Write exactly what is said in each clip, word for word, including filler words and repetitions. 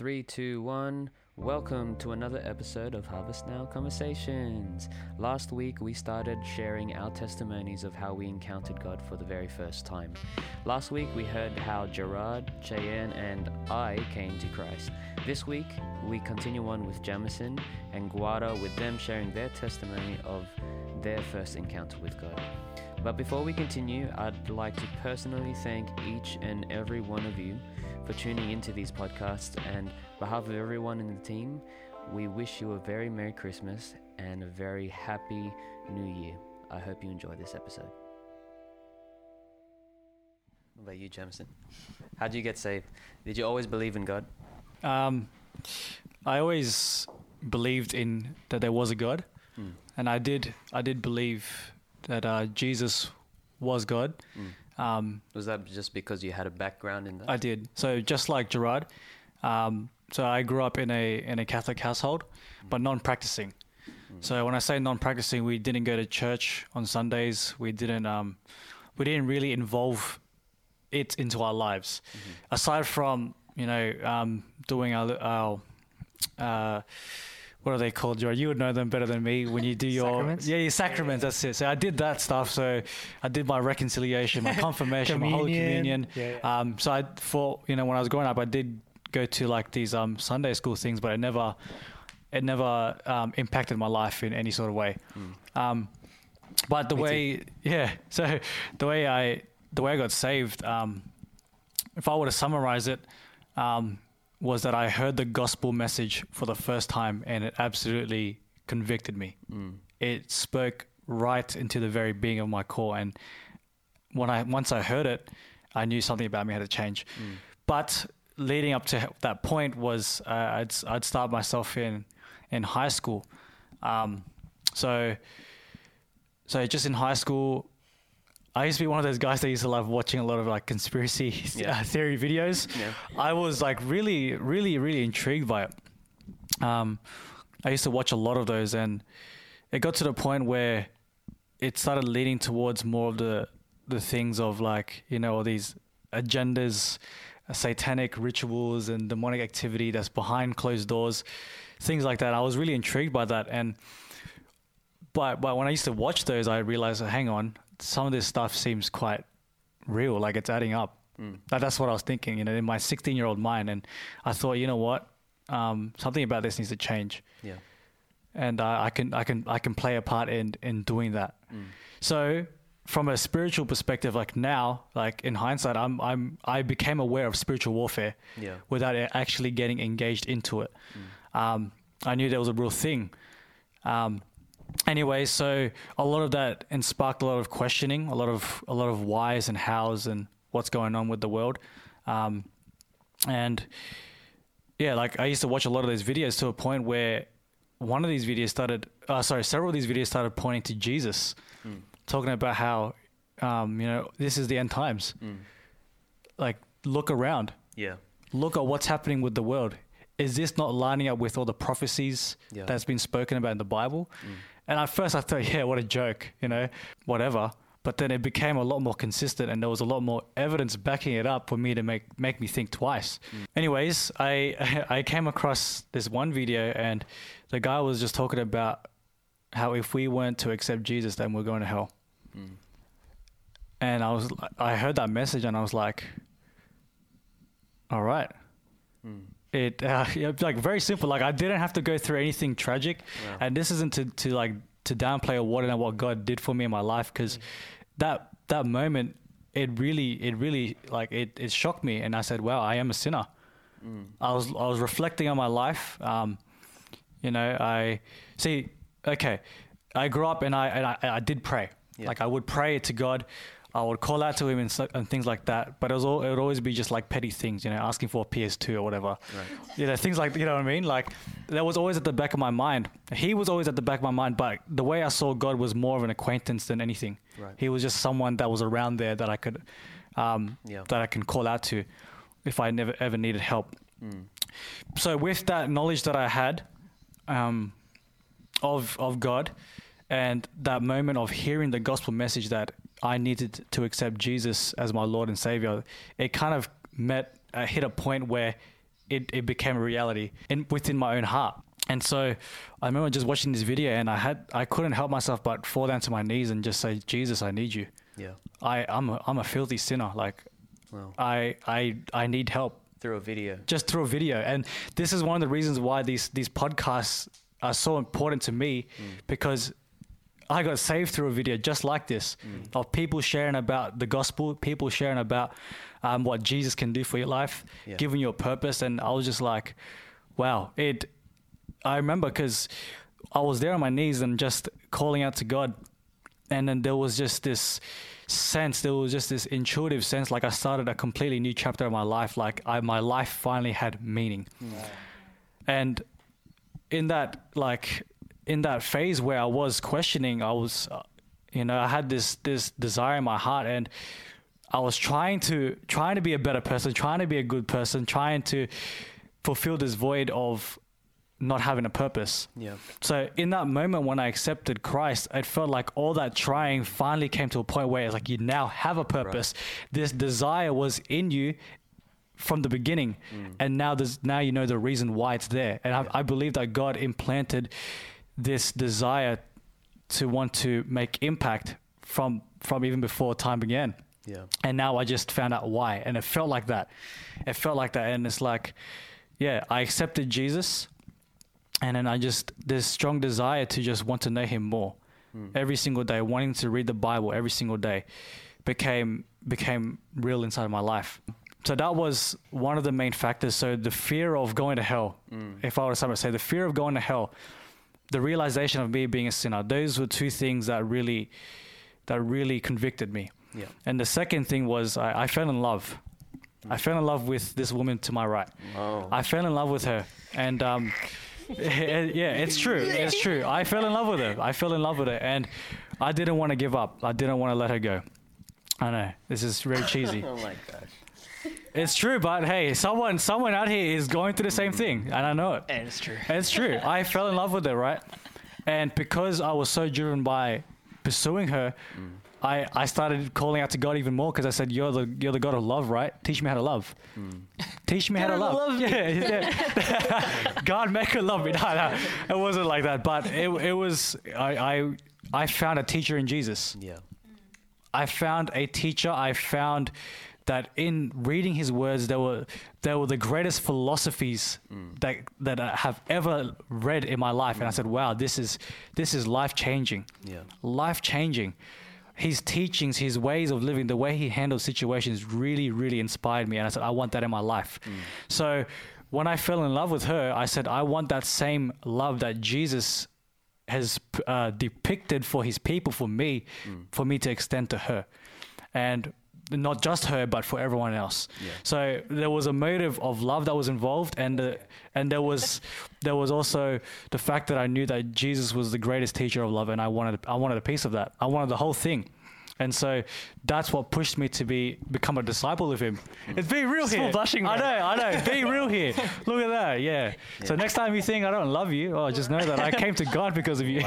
Three, two, one. Welcome to another episode of Harvest Now Conversations. Last week we started sharing our testimonies of how we encountered God for the very first time. Last week we heard how Gerard, Cheyenne and I came to Christ. This week we continue on with Jamison and Guada, with them sharing their testimony of their first encounter with God. But before we continue, I'd like to personally thank each and every one of you for tuning into these podcasts, and on behalf of everyone in the team, we wish you a very Merry Christmas and a very Happy New Year. I hope you enjoy this episode. What about you, Jamison? How did you get saved? Did you always believe in God? Um, I always believed in that there was a God, mm. and I did. I did believe that uh, Jesus was God. Mm. Um, was that just because you had a background in that? I did. So just like Gerard, um, so I grew up in a in a Catholic household, mm. but non-practicing. Mm. So when I say non-practicing, we didn't go to church on Sundays. We didn't. Um, we didn't really involve it into our lives, mm-hmm. aside from you know um, doing our. our uh, what are they called, Gerard? You would know them better than me when you do your... Sacraments? Yeah, your sacraments, that's it. So I did that stuff. So I did my reconciliation, my confirmation, my Holy Communion. Yeah, yeah. Um, so I, for, you know, when I was growing up, I did go to like these um, Sunday school things, but it never, it never um, impacted my life in any sort of way. Mm. Um, but the me way, too. yeah, so the way I, the way I got saved, um, if I were to summarize it, um, was that I heard the gospel message for the first time, and it absolutely convicted me. Mm. It spoke right into the very being of my core, and when I once I heard it, I knew something about me had to change. Mm. But leading up to that point was uh, I'd I'd start myself in in high school. Um, so so just in high school, I used to be one of those guys that used to love watching a lot of like conspiracy yeah. theory videos. Yeah. I was like really, really, really intrigued by it. Um, I used to watch a lot of those, and it got to the point where it started leading towards more of the the things of like, you know, all these agendas, uh, satanic rituals and demonic activity that's behind closed doors, things like that. I was really intrigued by that. And but, but when I used to watch those, I realized, hang on, some of this stuff seems quite real, like it's adding up. Mm. That, that's what I was thinking, you know, in my sixteen-year-old mind. And I thought, you know what, um, something about this needs to change. Yeah. And uh, I can, I can, I can play a part in in doing that. Mm. So, from a spiritual perspective, like now, like in hindsight, I'm, I'm, I became aware of spiritual warfare. Yeah. Without actually getting engaged into it. Mm. Um, I knew there was a real thing. Um, Anyway, so a lot of that and sparked a lot of questioning, a lot of a lot of whys and hows and what's going on with the world, um, and yeah, like I used to watch a lot of those videos to a point where one of these videos started, uh, sorry, several of these videos started pointing to Jesus, mm. talking about how um, you know this is the end times. Mm. Like, look around, yeah, look at what's happening with the world. Is this not lining up with all the prophecies yeah. that's been spoken about in the Bible? Mm. And at first I thought, yeah, what a joke, you know, whatever. But then it became a lot more consistent, and there was a lot more evidence backing it up for me to make, make me think twice. Mm. Anyways, I I came across this one video, and the guy was just talking about how if we weren't to accept Jesus, then we're going to hell. Mm. And I was I heard that message, and I was like, all right. Mm. It uh, like very simple. Like I didn't have to go through anything tragic, yeah. and this isn't to, to like to downplay or what and what God did for me in my life, because mm. that that moment it really it really like it, it shocked me, and I said, wow, I am a sinner. Mm. I was I was reflecting on my life. Um, you know, I see. Okay, I grew up and I and I, I did pray. Yeah. Like I would pray to God. I would call out to him and, and things like that, but it, was all, it would always be just like petty things, you know, asking for a P S two or whatever. Right. You know, things like, you know what I mean? Like, that was always at the back of my mind. He was always at the back of my mind, but the way I saw God was more of an acquaintance than anything. Right. He was just someone that was around there that I could, um, yeah. that I can call out to if I never ever needed help. Mm. So with that knowledge that I had um, of of God, and that moment of hearing the gospel message that I needed to accept Jesus as my Lord and Savior, it kind of met, uh, hit a point where it, it became a reality in, within my own heart. And so I remember just watching this video, and I had I couldn't help myself but fall down to my knees and just say, Jesus, I need you. Yeah. I, I'm a, I'm a filthy sinner. Like, Wow. I, I, I need help. Through a video. Just through a video. And this is one of the reasons why these, these podcasts are so important to me, mm. because I got saved through a video just like this, mm. of people sharing about the gospel, people sharing about um, what Jesus can do for your life, yeah. giving you a purpose. And I was just like, wow. It. I remember because I was there on my knees and just calling out to God. And then there was just this sense, there was just this intuitive sense, like I started a completely new chapter of my life. Like I, my life finally had meaning. Wow. And in that, like, in that phase where I was questioning, I was, uh, you know, I had this, this desire in my heart, and I was trying to, trying to be a better person, trying to be a good person, trying to fulfill this void of not having a purpose. Yeah. So in that moment when I accepted Christ, it felt like all that trying finally came to a point where it's like you now have a purpose. Right. This desire was in you from the beginning, mm. and now there's now you know the reason why it's there. And yeah. I, I believe that God implanted this desire to want to make impact from from even before time began. Yeah. And now I just found out why, and it felt like that. It felt like that, and it's like, yeah, I accepted Jesus. And then I just, this strong desire to just want to know him more mm. every single day, wanting to read the Bible every single day became, became real inside of my life. So that was one of the main factors. So the fear of going to hell, mm. if I were to say the fear of going to hell, the realization of me being a sinner, those were two things that really, that really convicted me. Yeah. And the second thing was I, I fell in love. Mm. I fell in love with this woman to my right. Oh. I fell in love with her. And, um, yeah, it's true. It's true. I fell in love with her. I fell in love with her, and I didn't want to give up. I didn't want to let her go. I know this is very cheesy. Oh my gosh. It's true, but hey, someone, someone out here is going through the same thing, and I know it. And it's true. It's true. I fell in love with her, right? And because I was so driven by pursuing her, mm. I, I started calling out to God even more, because I said, "You're the you're the God of love, right? Teach me how to love. Mm. Teach me how to love." love yeah, yeah. God, make her love me. No, no, it wasn't like that. But it it was. I I I found a teacher in Jesus. Yeah. I found a teacher. I found that in reading his words, there were there were the greatest philosophies mm. that that I have ever read in my life, mm. and I said, "Wow, this is this is life changing. Yeah, life changing." His teachings, his ways of living, the way he handles situations really, really inspired me. And I said, I want that in my life. Mm. So when I fell in love with her, I said, I want that same love that Jesus has uh, depicted for his people, for me, mm. for me to extend to her. And not just her, but for everyone else. Yeah. So there was a motive of love that was involved, and uh, and there was there was also the fact that I knew that Jesus was the greatest teacher of love, and I wanted I wanted a piece of that. I wanted the whole thing. And so that's what pushed me to be become a disciple of him. It's being real here. Still blushing, I know, I know. Being real here. Look at that. Yeah. yeah. So next time you think I don't love you, oh, just know that I came to God because of you.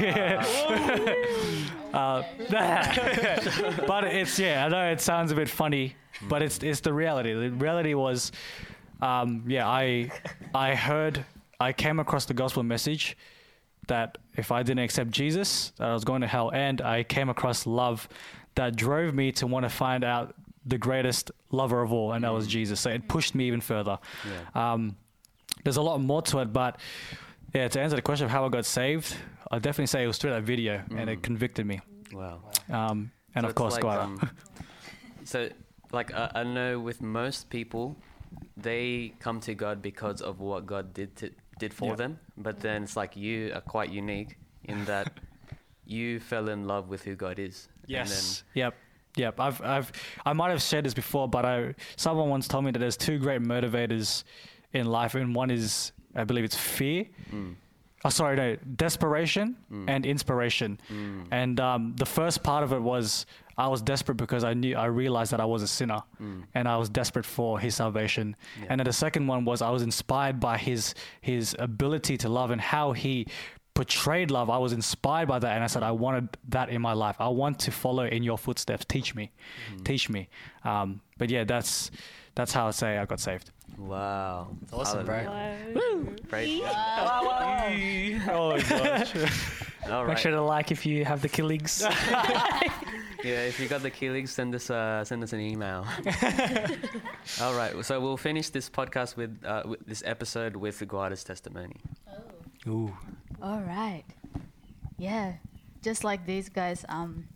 uh, but it's yeah. I know it sounds a bit funny, but it's it's the reality. The reality was, um, yeah. I I heard I came across the gospel message that if I didn't accept Jesus, that I was going to hell, and I came across love that drove me to want to find out the greatest lover of all, and that was Jesus. So it pushed me even further. Yeah. Um, there's a lot more to it, but yeah, to answer the question of how I got saved, I definitely say it was through that video, mm. and it convicted me. Wow. Um, and so of course, like, God. Um, so, like, I, I know with most people, they come to God because of what God did to, did for yeah. them, but then it's like you are quite unique in that you fell in love with who God is. Yes. And then yep. Yep. I've, I've, I might have said this before, but I, someone once told me that there's two great motivators in life, and one is, I believe it's fear. Mm. Oh, sorry, no, desperation mm. and inspiration. Mm. And um, the first part of it was I was desperate because I knew, I realized that I was a sinner, mm. and I was desperate for his salvation. Yeah. And then the second one was I was inspired by his his ability to love and how he portrayed love. I was inspired by that, and I said, I wanted that in my life. I want to follow in your footsteps. Teach me, mm. teach me. Um, but yeah, that's that's how I say I got saved. Wow. Awesome, bro. Woo! Praise God. Oh my gosh. All right. Make sure to like if you have the killings. Yeah, if you got the killings, send us uh, send us an email. All right, so we'll finish this podcast with, uh, with this episode with Guada's testimony. Ooh. All right. Yeah, just like these guys, um,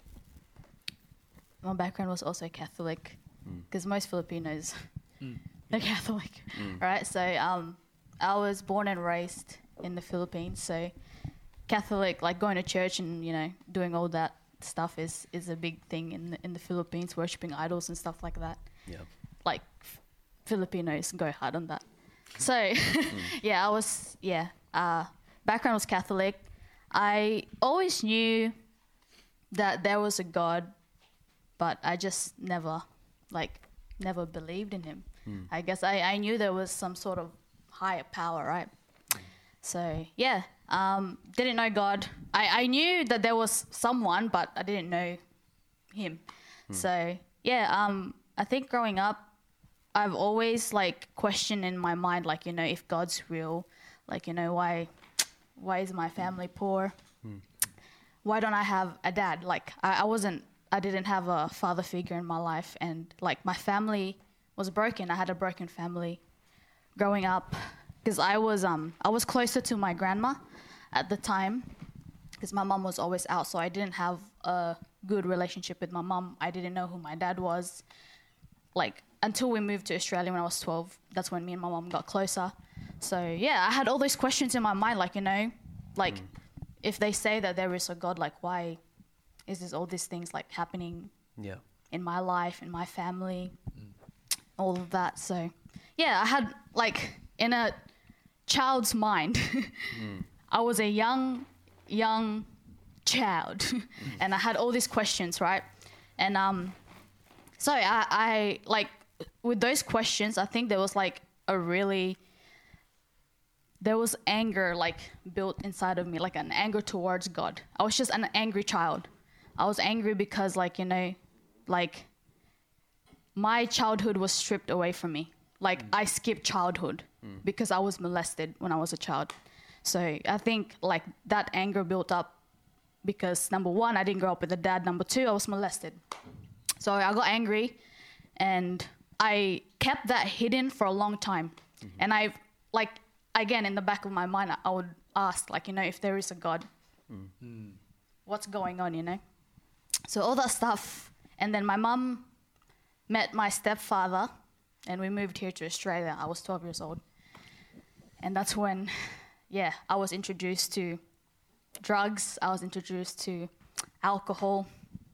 my background was also Catholic, because most Filipinos Mm. are Catholic, Mm. right? So um, I was born and raised in the Philippines, so Catholic, like going to church and, you know, doing all that stuff is, is a big thing in the, in the Philippines, worshipping idols and stuff like that. Yeah. Like f- Filipinos go hard on that. So yeah, I was, yeah, uh, background was Catholic. I always knew that there was a God, but I just never, like, never believed in him. Mm. I guess I, I knew there was some sort of higher power, right? So yeah, um, didn't know God. I, I knew that there was someone, but I didn't know him. So yeah, um, I think growing up, I've always like questioned in my mind, like, you know, if God's real, like, you know, why, why is my family poor? Why don't I have a dad? Like, I, I wasn't, I didn't have a father figure in my life, and like my family was broken. I had a broken family growing up, because I was um I was closer to my grandma at the time, because my mom was always out, so I didn't have a good relationship with my mom. I didn't know who my dad was, like, until we moved to Australia when I was twelve. That's when me and my mom got closer. So yeah, I had all those questions in my mind, like, you know, like, mm. if they say that there is a God, like, why is this all these things like happening Yeah. in my life, in my family, mm. all of that. So yeah, I had, like, in a child's mind, mm. I was a young, young child, mm. and I had all these questions, right? And um, so I, I, like, with those questions, I think there was, like, a really, there was anger, like, built inside of me, like an anger towards God. I was just an angry child. I was angry because, like, you know, like, my childhood was stripped away from me. Like, mm. I skipped childhood mm. because I was molested when I was a child. So I think, like, that anger built up because, number one, I didn't grow up with a dad. Number two, I was molested. So I got angry, and I kept that hidden for a long time. Mm-hmm. And I, like, again, in the back of my mind, I would ask, like, you know, if there is a God, mm. what's going on, you know? So all that stuff. And then my mum met my stepfather, and we moved here to Australia. I was twelve years old. And that's when, yeah, I was introduced to drugs. I was introduced to alcohol.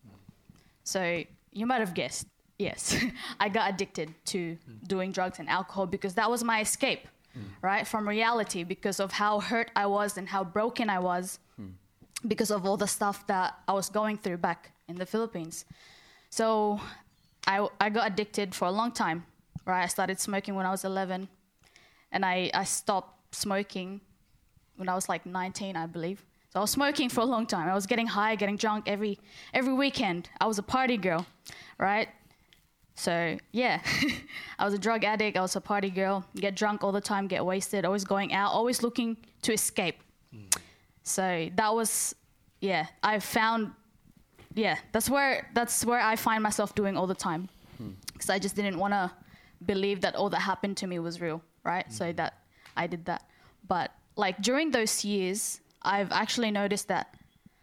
So you might have guessed, yes, I got addicted to mm. doing drugs and alcohol because that was my escape, mm. right, from reality, because of how hurt I was and how broken I was mm. because of all the stuff that I was going through back in the Philippines. So I, I got addicted for a long time, right? I started smoking when I was eleven, and I, I stopped smoking when I was like nineteen, I believe. So I was smoking for a long time. I was getting high, getting drunk every every weekend. I was a party girl, right? So, yeah, I was a drug addict. I was a party girl. Get drunk all the time, get wasted, always going out, always looking to escape. Mm. So that was, yeah, I found, yeah, that's where that's where I find myself doing all the time. Because mm. I just didn't want to believe that all that happened to me was real, right? Mm. So that I did that. But, like, during those years, I've actually noticed that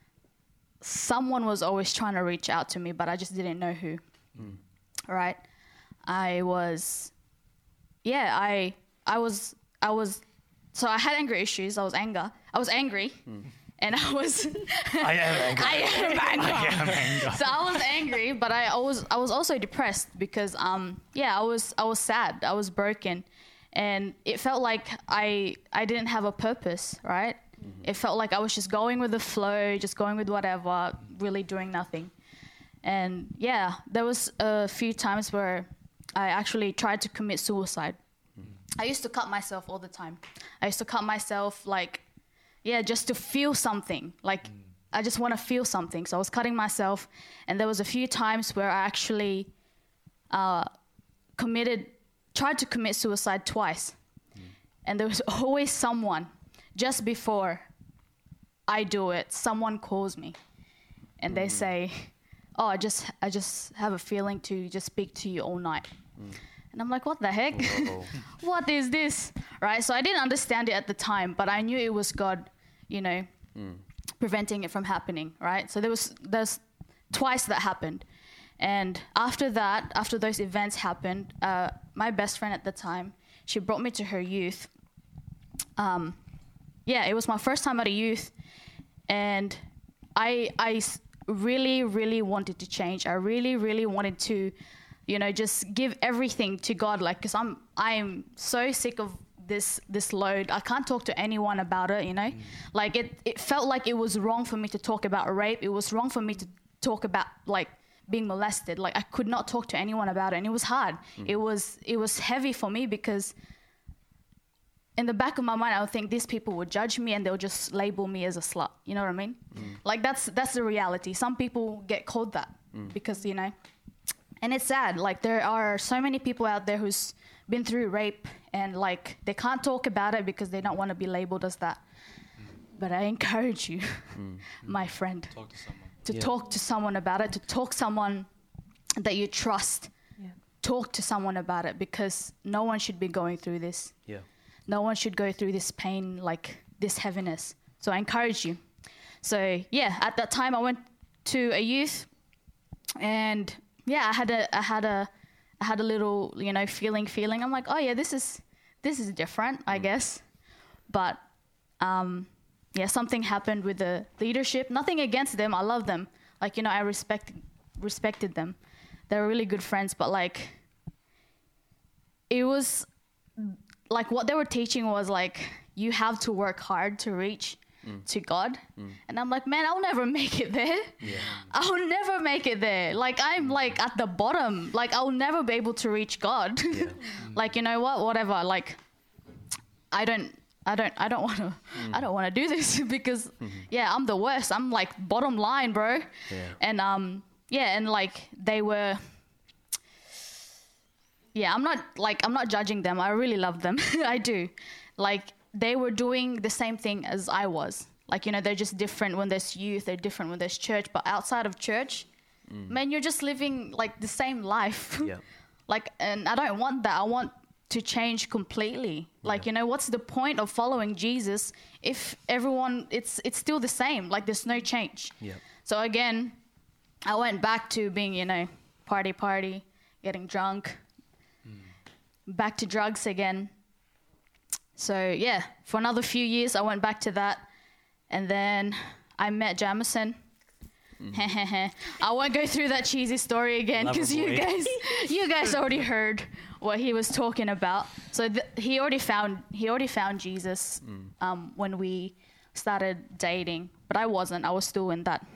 someone was always trying to reach out to me, but I just didn't know who. Mm. Right? I was, yeah, I, I was, I was, so I had anger issues. I was anger. I was angry, mm. and I was. I am angry. I am angry. I am angry. So I was angry, but I was, I was also depressed because, um, yeah, I was, I was sad. I was broken, and it felt like I, I didn't have a purpose, right? Mm-hmm. It felt like I was just going with the flow, just going with whatever, really doing nothing. And yeah, there was a few times where I actually tried to commit suicide. Mm-hmm. I used to cut myself all the time. I used to cut myself, like, yeah, just to feel something. Like, mm. I just want to feel something. So I was cutting myself. And there was a few times where I actually uh, committed tried to commit suicide twice. Mm. And there was always someone, just before I do it, someone calls me and mm. they say, oh, I just I just have a feeling to just speak to you all night. Mm. And I'm like, what the heck? What is this? Right? So I didn't understand it at the time, but I knew it was God, you know, mm. preventing it from happening, right? So there was there's twice that happened. And after that, after those events happened, uh, my best friend at the time, she brought me to her youth. Um, yeah, it was my first time at a youth. And I, I really, really wanted to change. I really, really wanted to, you know, just give everything to God. Like, because I'm, I'm so sick of this this load. I can't talk to anyone about it, you know. Mm. Like, it, it felt like it was wrong for me to talk about rape. It was wrong for me to talk about, like, being molested. Like, I could not talk to anyone about it, and it was hard. Mm. It was it was heavy for me, because in the back of my mind, I would think these people would judge me and they'll just label me as a slut. You know what I mean? Mm. Like, that's that's the reality. Some people get called that mm. because, you know, and it's sad. Like, there are so many people out there who's been through rape, and, like, they can't talk about it because they don't want to be labeled as that. Mm. But I encourage you, mm. my friend, talk to someone. to yeah. talk to someone about it, to talk to someone that you trust. Yeah. Talk to someone about it, because no one should be going through this. Yeah. No one should go through this pain, like this heaviness. So I encourage you. So yeah, at that time I went to a youth, and yeah, I had a, I had a, I had a little, you know, feeling, feeling. I'm like, oh yeah, this is, this is different, I mm. guess. But, um, yeah, something happened with the leadership. Nothing against them. I love them. Like, you know, I respect, respected them. They were really good friends. But, like, it was, like, what they were teaching was, like, you have to work hard to reach mm. to God. Mm. And I'm like, man, I'll never make it there. Yeah. I'll never make it there. Like, I'm, like, at the bottom. Like, I'll never be able to reach God. Yeah. Like, you know what? Whatever. Like, I don't... I don't I don't want to mm. I don't want to do this because mm-hmm. yeah, I'm the worst. I'm like bottom line, bro. Yeah. And um yeah, and like they were Yeah, I'm not like I'm not judging them. I really love them. I do. Like, they were doing the same thing as I was. Like, you know, they're just different when there's youth, they're different when there's church, but outside of church, mm. man, you're just living like the same life. Yeah. Like, and I don't want that. I want to change completely. Like, yeah. you know, what's the point of following Jesus if everyone, it's it's still the same? Like, there's no change. Yeah. So again, I went back to being, you know, party, party, getting drunk, mm. back to drugs again. So yeah, for another few years, I went back to that. And then I met Jamison. Mm. I won't go through that cheesy story again, because you guys, you guys already heard what he was talking about. So th- he already found he already found Jesus mm. um, when we started dating, but I wasn't. I was still in that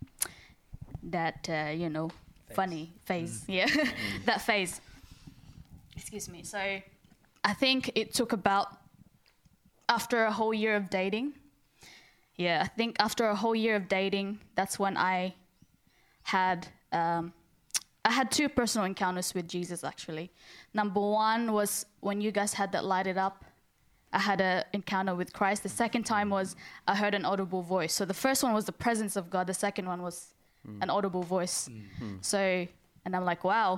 that uh, you know phase. funny phase. Mm. Yeah, mm. that phase. Excuse me. So I think it took about after a whole year of dating. Yeah, I think after a whole year of dating, that's when I had um, I had two personal encounters with Jesus, actually. Number one was when you guys had that Light It Up. I had an encounter with Christ. The second time was I heard an audible voice. So the first one was the presence of God. The second one was mm. an audible voice. Mm-hmm. So, and I'm like, wow,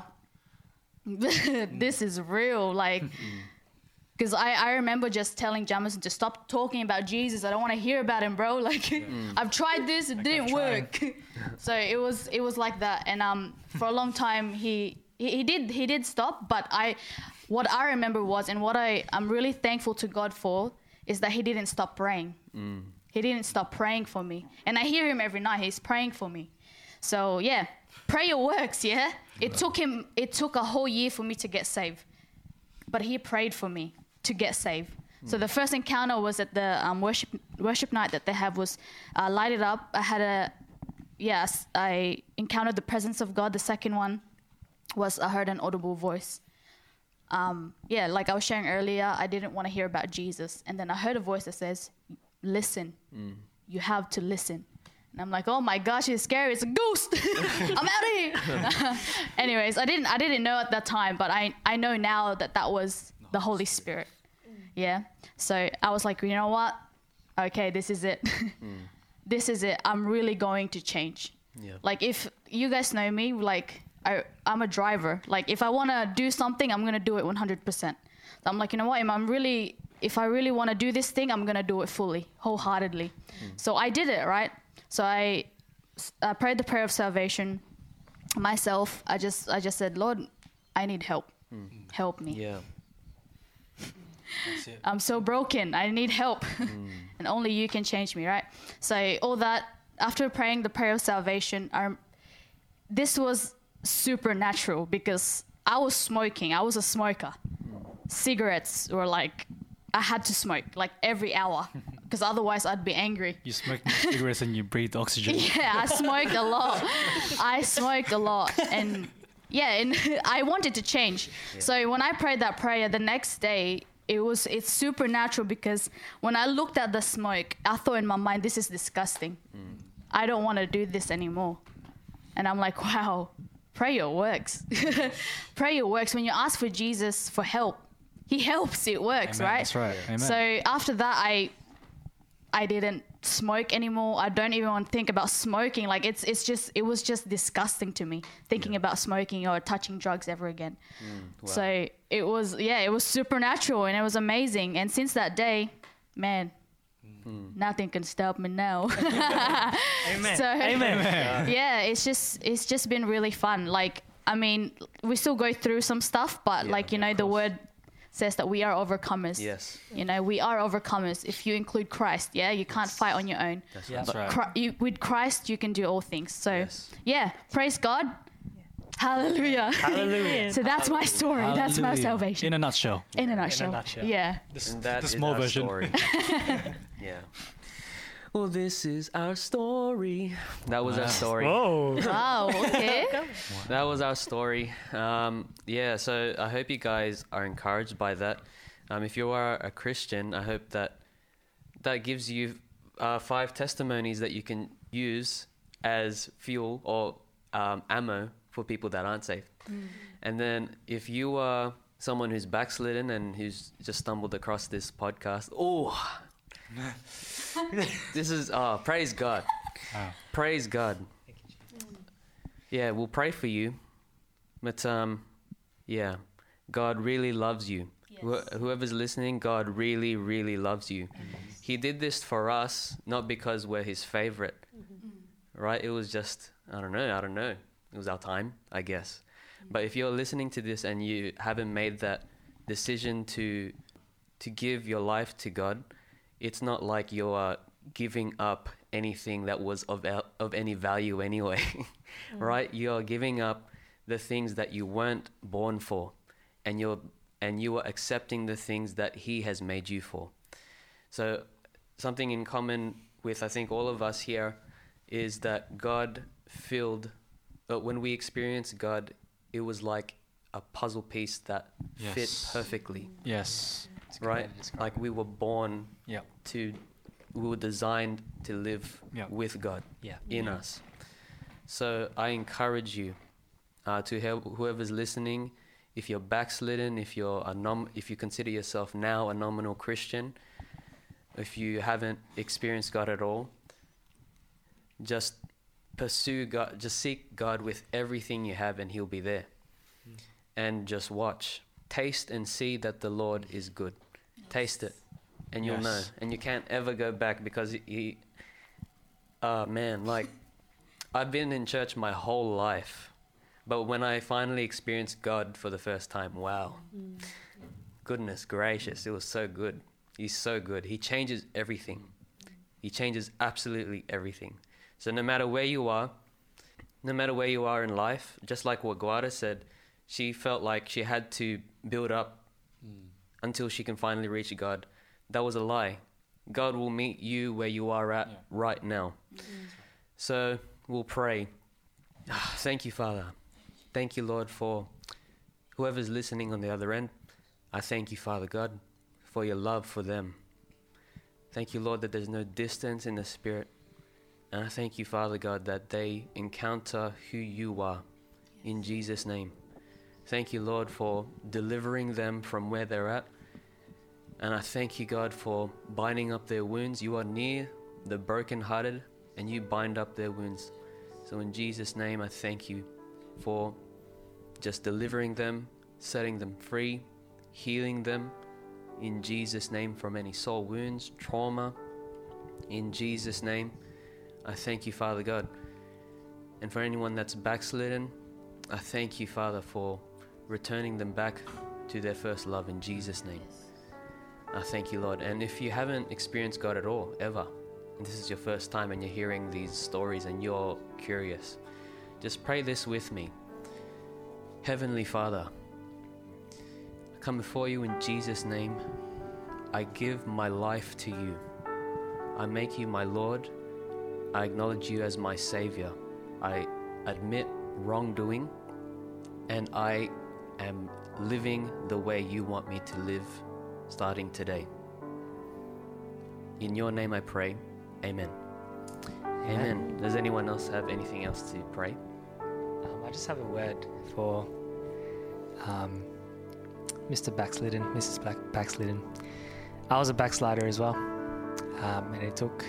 this is real. Like, because I, I remember just telling Jamison to stop talking about Jesus. I don't want to hear about him, bro. Like, yeah. I've tried this, it like didn't work. So it was it was like that. And um, for a long time, he, he he did he did stop. But I, what I remember was, and what I I'm really thankful to God for, is that he didn't stop praying. Mm. He didn't stop praying for me. And I hear him every night. He's praying for me. So yeah, prayer works. Yeah, it yeah. took him. It took a whole year for me to get saved, but he prayed for me to get saved. Mm. So the first encounter was at the um, worship worship night that they have was uh, Light It Up. I had a, yes, I encountered the presence of God. The second one was I heard an audible voice. Um, yeah, like I was sharing earlier, I didn't want to hear about Jesus. And then I heard a voice that says, listen, mm. you have to listen. And I'm like, oh my gosh, it's scary. It's a ghost. I'm out of here. Anyways, I didn't I didn't know at that time, but I, I know now that that was the Holy Spirit. Yeah. So I was like, you know what? Okay, this is it. mm. This is it. I'm really going to change. Yeah. Like if you guys know me, like I, I'm a driver. Like if I want to do something, I'm going to do it one hundred percent. So I'm like, you know what? If I'm really, if I really want to do this thing, I'm going to do it fully, wholeheartedly. Mm. So I did it, right? So I, I prayed the prayer of salvation myself. I just, I just said, Lord, I need help. Mm. Help me. Yeah. That's it. I'm so broken. I need help. Mm. And only you can change me, right? So all that, after praying the prayer of salvation, I, this was supernatural because I was smoking. I was a smoker. Cigarettes were like, I had to smoke like every hour because otherwise I'd be angry. You smoked cigarettes and you breathed oxygen. Yeah, I smoked a lot. I smoked a lot. And yeah, and I wanted to change. Yeah. So when I prayed that prayer the next day, it was, it's supernatural because when I looked at the smoke, I thought in my mind, this is disgusting. Mm. I don't want to do this anymore. And I'm like, wow, prayer works. Prayer works. When you ask for Jesus for help, he helps, it works, Amen. right? That's right. Amen. So after that, I I didn't smoke anymore. I don't even want to think about smoking. Like it's it's just, it was just disgusting to me thinking yeah. about smoking or touching drugs ever again. Mm, wow. So it was, yeah, it was supernatural and it was amazing. And since that day, man, mm. nothing can stop me now. Amen. So, Amen. Yeah, it's just, it's just been really fun. Like, I mean, we still go through some stuff, but yeah, like, you know, the word says that we are overcomers. Yes. You know, we are overcomers if you include Christ. Yeah, you can't yes. fight on your own. That's, yeah. right. That's right. Cri- you, with Christ, you can do all things. So, yes. yeah, praise God. Yeah. Hallelujah. Hallelujah. So that's my story. Hallelujah. That's my salvation. In a nutshell. In a nutshell. In a nutshell. Yeah. This, and that the is small our version. Story. Yeah. Well, this is our story. That was wow. our story. Whoa. Wow, okay. That was our story. Um, yeah, so I hope you guys are encouraged by that. Um, if you are a Christian, I hope that that gives you uh, five testimonies that you can use as fuel or um, ammo for people that aren't saved. Mm. And then if you are someone who's backslidden and who's just stumbled across this podcast, oh, this is, oh, praise God. Wow. Praise God. Yeah, we'll pray for you. But, um, yeah, God really loves you. Yes. Wh- whoever's listening, God really, really loves you. Yes. He did this for us, not because we're his favorite, mm-hmm. right? It was just, I don't know, I don't know. It was our time, I guess. Mm-hmm. But if you're listening to this and you haven't made that decision to to give your life to God, it's not like you're giving up anything that was of of any value anyway, mm-hmm. right? You're giving up the things that you weren't born for, and you're and you are accepting the things that he has made you for. So something in common with, I think, all of us here is that God filled, but when we experienced God, it was like a puzzle piece that yes. fit perfectly. Yes. Right? Like we were born yep. to, we were designed to live yep. with God yeah. in yeah. us. So I encourage you uh, to help whoever's listening. If you're backslidden, if you're a nom- if you consider yourself now a nominal Christian, if you haven't experienced God at all, just pursue God, just seek God with everything you have and he'll be there. Mm. And just watch. Taste and see that the Lord is good. Yes. Taste it and you'll yes. know. And you can't ever go back because he, oh uh, man, like I've been in church my whole life. But when I finally experienced God for the first time, wow, mm. goodness gracious, it was so good. He's so good. He changes everything. He changes absolutely everything. So no matter where you are, no matter where you are in life, just like what Guada said, she felt like she had to build up mm. until she can finally reach God. That was a lie. God will meet you where you are at yeah. right now. Mm-hmm. So we'll pray. Thank you, Father. Thank you, Lord, for whoever's listening on the other end. I thank you, Father God, for your love for them. Thank you, Lord, that there's no distance in the Spirit. And I thank you, Father God, that they encounter who you are in Jesus' name. Thank you, Lord, for delivering them from where they're at. And I thank you, God, for binding up their wounds. You are near the brokenhearted and you bind up their wounds. So in Jesus' name, I thank you for just delivering them, setting them free, healing them in Jesus' name from any soul wounds, trauma. In Jesus' name, I thank you, Father God. And for anyone that's backslidden, I thank you, Father, for returning them back to their first love in Jesus' name. I thank you, Lord. And if you haven't experienced God at all, ever, and this is your first time and you're hearing these stories and you're curious, just pray this with me. Heavenly Father, I come before you in Jesus' name. I give my life to you. I make you my Lord. I acknowledge you as my Savior. I admit wrongdoing, and I am living the way you want me to live starting today. In your name I pray. Amen. Amen. Amen. Does anyone else have anything else to pray? Um, I just have a word for um, Mister Backslidden, Missus Black Backslidden. I was a backslider as well, um, and it took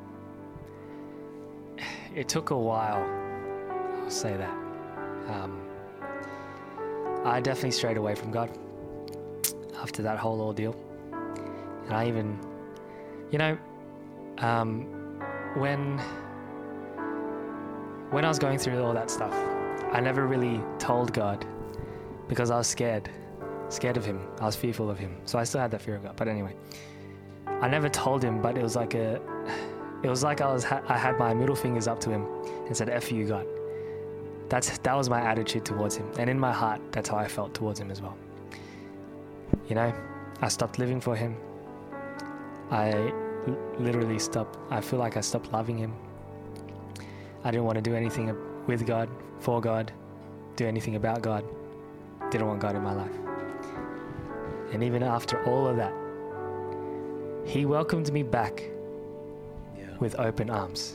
it took a while. I'll say that. Um, I definitely strayed away from God after that whole ordeal, and I even, you know, um, when when I was going through all that stuff, I never really told God because I was scared, scared of Him. I was fearful of Him, so I still had that fear of God. But anyway, I never told Him, but it was like a, it was like I was ha- I had my middle fingers up to Him and said, "F you, God." That's that was my attitude towards Him, and in my heart, that's how I felt towards Him as well. You know, I stopped living for Him. I l- literally stopped. I feel like I stopped loving Him. I didn't want to do anything with God, for God, do anything about God. Didn't want God in my life. And even after all of that, He welcomed me back Yeah. with open arms.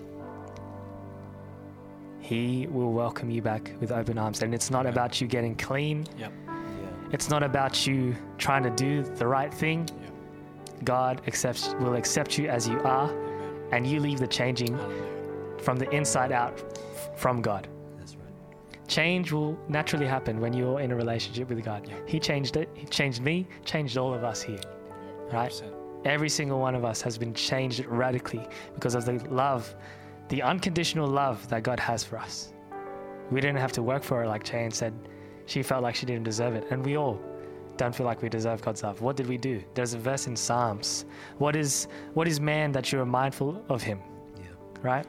He will welcome you back with open arms. And it's not Amen. about you getting clean. Yep. Yeah. It's not about you trying to do the right thing. Yep. God accepts will accept you as you are, Amen. and you leave the changing Hallelujah. from the inside out f- from God. That's right. Change will naturally happen when you're in a relationship with God. Yeah. He changed it. He changed me, changed all of us here. Right? one hundred percent. Every single one of us has been changed radically because of the love, the unconditional love that God has for us. We didn't have to work for it, like Jane said. She felt like she didn't deserve it. And we all don't feel like we deserve God's love. What did we do? There's a verse in Psalms. What is what is man that you are mindful of him? Yeah. Right?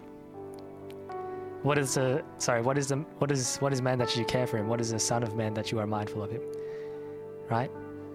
What is the sorry, what is the what is what is man that you care for him? What is the son of man that you are mindful of him? Right?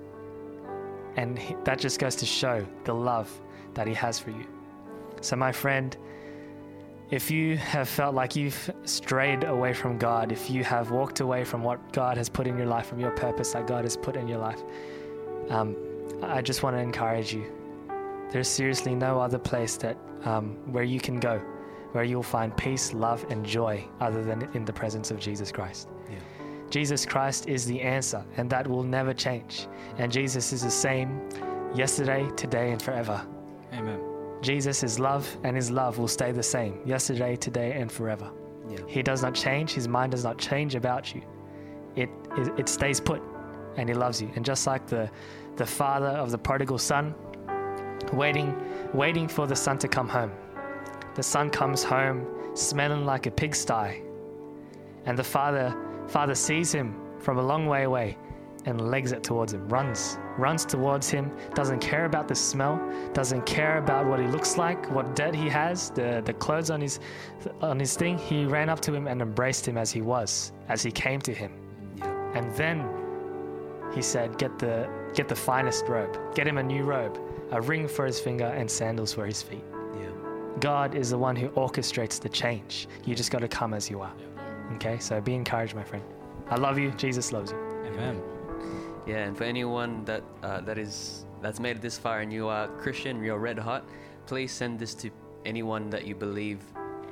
And he, that just goes to show the love that he has for you. So my friend, if you have felt like you've strayed away from God, if you have walked away from what God has put in your life, from your purpose that God has put in your life, um, I just want to encourage you. There's seriously no other place that um, where you can go, where you'll find peace, love, and joy other than in the presence of Jesus Christ. Yeah. Jesus Christ is the answer, and that will never change. And Jesus is the same yesterday, today, and forever. Amen. Jesus is love, and his love will stay the same yesterday, today, and forever. Yeah. He does not change. His mind does not change about you. It, it it stays put, and he loves you. And just like the the father of the prodigal son, waiting waiting for the son to come home. The son comes home smelling like a pigsty, and the father father sees him from a long way away and legs it towards him, runs, runs towards him, doesn't care about the smell, doesn't care about what he looks like, what dirt he has, the, the clothes on his on his thing. He ran up to him and embraced him as he was, as he came to him. Yeah. And then he said, get the get the finest robe, get him a new robe, a ring for his finger and sandals for his feet. Yeah. God is the one who orchestrates the change. You just got to come as you are. Okay, so be encouraged, my friend. I love you. Jesus loves you. Amen. Yeah, and for anyone that uh, that is that's made it this far and you are Christian, you're red hot, please send this to anyone that you believe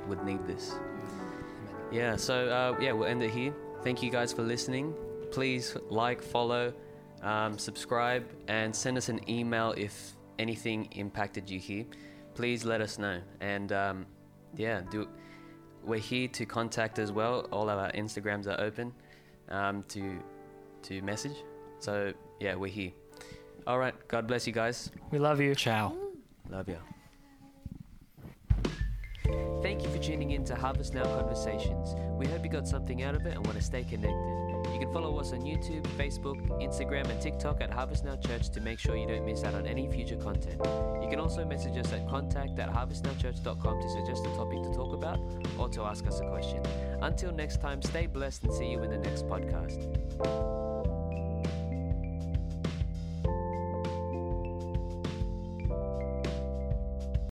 would need this. Yeah, so uh, yeah, we'll end it here. Thank you guys for listening. Please like, follow, um, subscribe, and send us an email if anything impacted you here. Please let us know. And um, yeah, do we're here to contact as well. All of our Instagrams are open um, to to message. So yeah, we're here. All right. God bless you guys. We love you. Ciao. Love you. Thank you for tuning in to Harvest Now Conversations. We hope you got something out of it and want to stay connected. You can follow us on YouTube, Facebook, Instagram, and TikTok at Harvest Now Church to make sure you don't miss out on any future content. You can also message us at contact at harvest now church dot com to suggest a topic to talk about or to ask us a question. Until next time, stay blessed and see you in the next podcast.